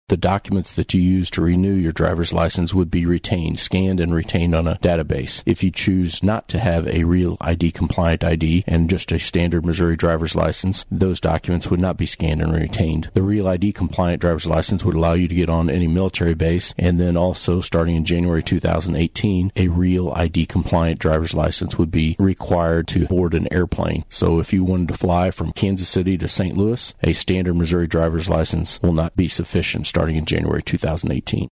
The documents that you use to renew your driver's license would be retained, scanned and retained on a database. If you choose not to have a Real ID compliant ID and just a standard Missouri driver's license, those documents would not be scanned and retained. The Real ID compliant driver's license would allow you to get on any military base, and then also starting in January 2018, a Real ID compliant driver's license would be required to board an airplane. So if you wanted to fly from Kansas City to St. Louis, a standard Missouri driver's license will not be sufficient starting in January 2018.